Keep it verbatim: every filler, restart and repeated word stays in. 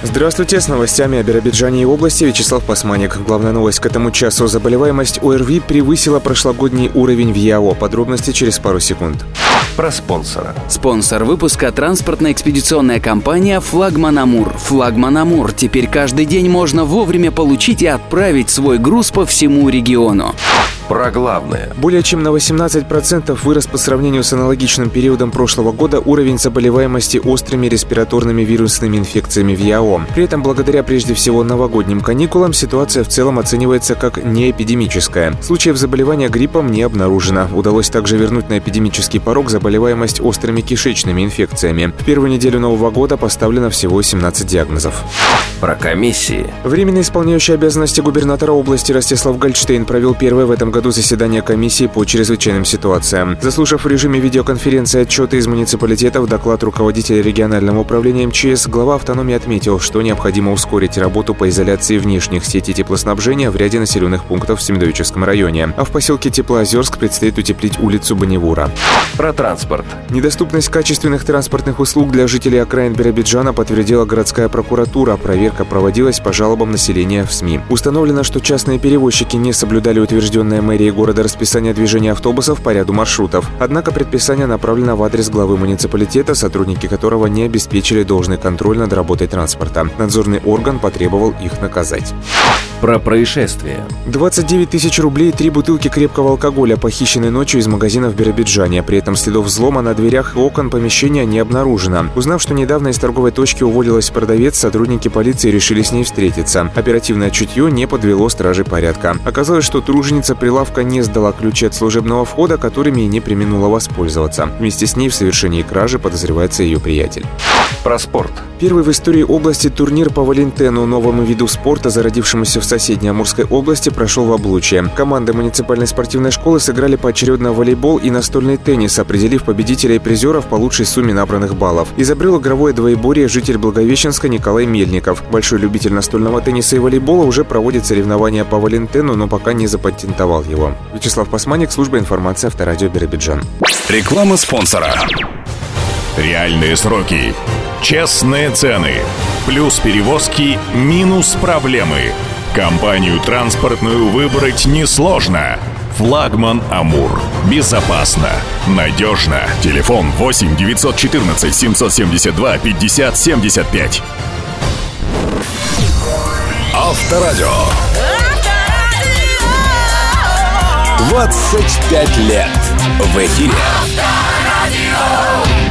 Здравствуйте, с новостями о Биробиджане и области Вячеслав Пасманик. Главная новость к этому часу. Заболеваемость ОРВИ превысила прошлогодний уровень в ЯО. Подробности через пару секунд. Про спонсора. Спонсор выпуска – транспортно-экспедиционная компания «Флагман Амур». «Флагман Амур». Теперь каждый день можно вовремя получить и отправить свой груз по всему региону. Про главное. Более чем на восемнадцать процентов вырос по сравнению с аналогичным периодом прошлого года уровень заболеваемости острыми респираторными вирусными инфекциями в ЯО. При этом, благодаря прежде всего новогодним каникулам, ситуация в целом оценивается как неэпидемическая. Случаев заболевания гриппом не обнаружено. Удалось также вернуть на эпидемический порог заболеваемость острыми кишечными инфекциями. В первую неделю Нового года поставлено всего семнадцать диагнозов. Про комиссии. Временно исполняющий обязанности губернатора области Ростислав Гольдштейн провел первое в этом году заседание комиссии по чрезвычайным ситуациям. Заслушав в режиме видеоконференции отчеты из муниципалитетов, доклад руководителя регионального управления МЧС, глава автономии отметил, что необходимо ускорить работу по изоляции внешних сетей теплоснабжения в ряде населенных пунктов в Семидовическом районе. А в поселке Теплоозерск предстоит утеплить улицу Баневура. Про транспорт. Недоступность качественных транспортных услуг для жителей окраин Биробиджана подтвердила городская прокуратура. Проверка проводилась по жалобам населения в СМИ. Установлено, что частные перевозчики не соблюдали утвержденное мэрией города расписание движения автобусов по ряду маршрутов. Однако предписание направлено в адрес главы муниципалитета, сотрудники которого не обеспечили должный контроль над работой транспорта. Надзорный орган потребовал их наказать. Про происшествия. двадцать девять тысяч рублей и три бутылки крепкого алкоголя похищены ночью из магазина в Биробиджане. При этом следов взлома на дверях и окон помещения не обнаружено. Узнав, что недавно из торговой точки уволилась продавец, сотрудники полиции решили с ней встретиться. Оперативное чутье не подвело стражей порядка. Оказалось, что труженица прилавка не сдала ключи от служебного входа, которыми и не преминула воспользоваться. Вместе с ней в совершении кражи подозревается ее приятель. Про спорт. Первый в истории области турнир по волейболу, новому виду спорта, зародившемуся в соседней Амурской области, прошел в Облучье. Команды муниципальной спортивной школы сыграли поочередно волейбол и настольный теннис, определив победителей и призеров по лучшей сумме набранных баллов. Изобрел игровое двоеборье житель Благовещенска Николай Мельников. Большой любитель настольного тенниса и волейбола, уже проводит соревнования по волейболу, но пока не запатентовал его. Вячеслав Пасманик, служба информации Авторадио Биробиджан. Реклама спонсора. Реальные сроки. Честные цены. Плюс перевозки, минус проблемы. Компанию транспортную выбрать несложно. Флагман Амур. Безопасно. Надежно. Телефон восемь девятьсот четырнадцать семьсот семьдесят два пятьдесят семьдесят пять. Авторадио. двадцать пять лет в эфире. Авторадио.